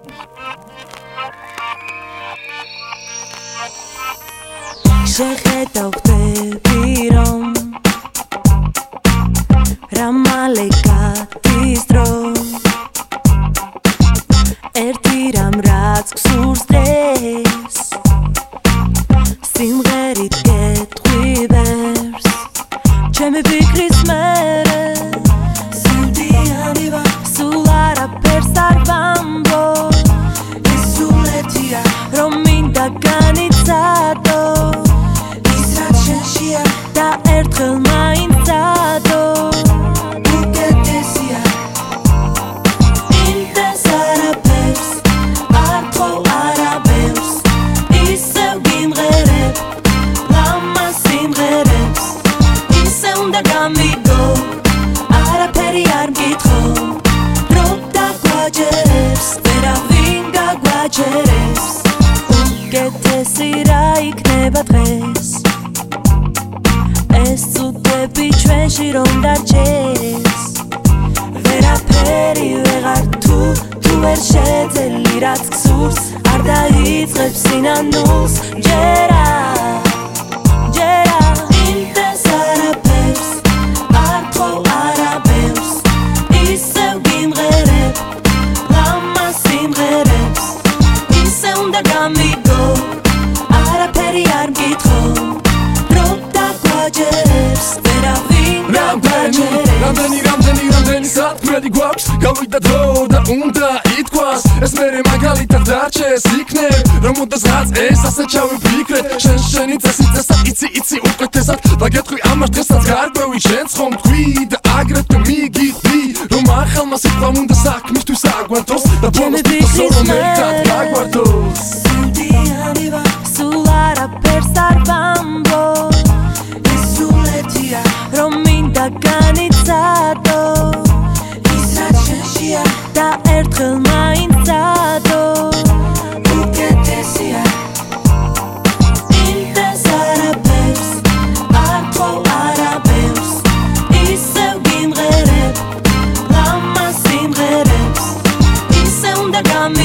შეხედავ ხდები რომ რა მალე გადის დრო ერთი რამ რაც გსურს დღეს სიმღერით გეტყვი ვერს ჩემი ფიქრის მერე სევდიანი ვარ სულ არაფერს არ ვამბო ეს სულ ერთია რომ მინდა განიცადო და ერთხელ მაინც დადო უკეთესია ინდეს არაფერს არ თქო არაბებს ისევ გიმღერებ ლამა სიმღერებს ისე უნდა გამიგო არაფერი არ მკითხო დრო დაგვაჯერებს ვერავინ გაგვაჯერებს უკეთესი რა იქნება დღეს ეს წუთები ჩვენში რომ დარჩეს ვერაფერი ვეღარ თუ ვერ შეძელი რაც გსურს არ დაიწყებს სინანულს ჯერა ინდეს არაფერს არ თქო არაბებს ისევ გიმღერებ ლამა სიმღერებს ისე უნდა გამიგო არაფერი არ მკითხო რამდენი სათქმელი გვაქვს გავიდა დრო და უნდა ითქვას ეს მერე მაგალითად დარჩეს იქნებ რომ უდასღაც ეს ასე ჩავიფიქრეთ შენი წესით იცი უკეთესად და გეტყვი ამას დღესაც გარკვევი შენც ხომ თქვი და აგრეთვე მიგიხდი რომ ახალმა სიტყვამ უნდა საქმისთვის აგვართოს და ბოლოს თვითონ რომ ერთად გაგვართოს სევდიანი ვარ სულ არაფერს არ ვამბო ეს სულ ერთია რომ მინდა განიცადო და ერთხელ მაინც დადო უკეთესია ინდეს არაფერს არ თქო არაბებს ისევ გიმღერებ ლამა სიმღერებს ისე უნდა